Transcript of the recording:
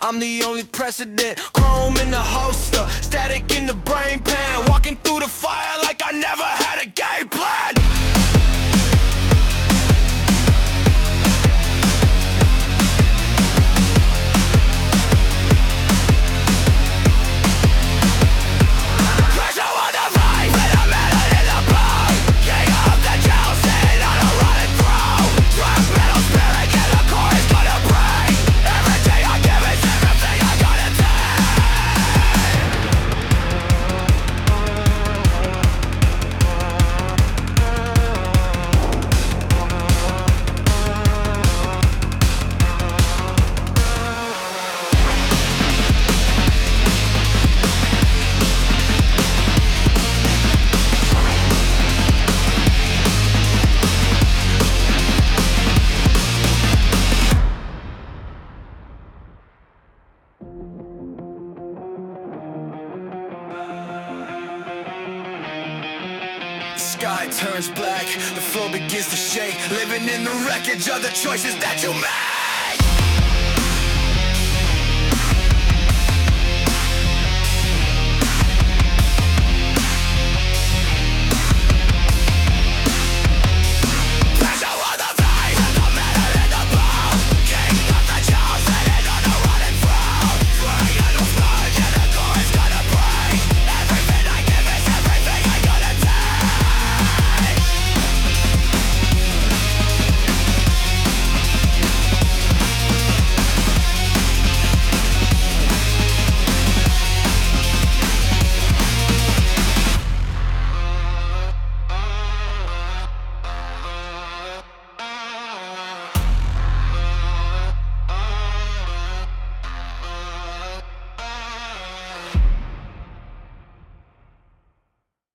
I'm the only precedent. Chrome in the holster, static in the brain pan. Walking through the fire like I never had a game plan. Sky turns black, the floor begins to shake, living in the wreckage of the choices that you made.